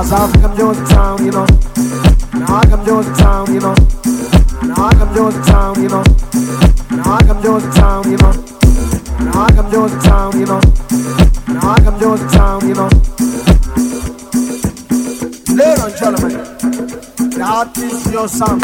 South come Georgia town, you know. Now I come Georgia town, you know. Now I come Georgia town, you know. Now I come Georgia town, you know. Now I come Georgia town, you know. Now I come Georgia town, you know. Ladies and gentlemen, the artist your sound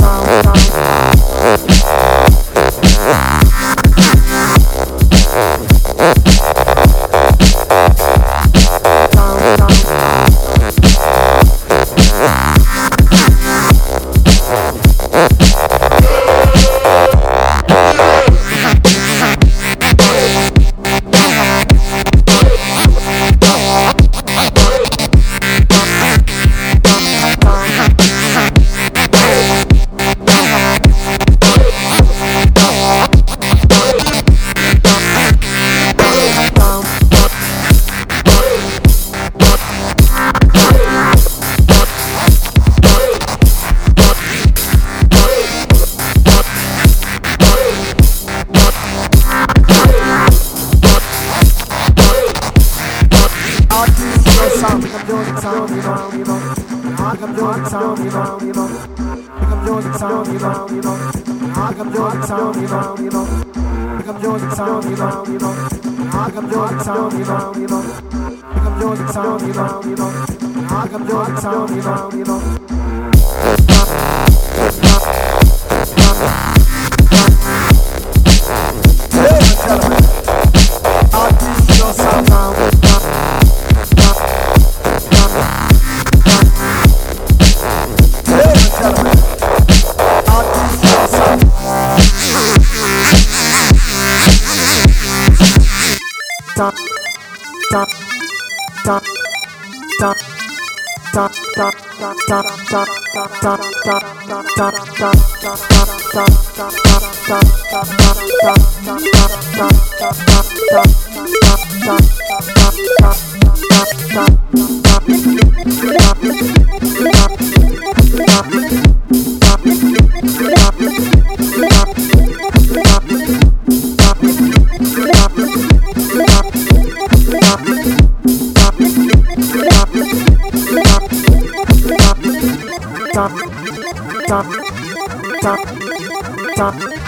Stop.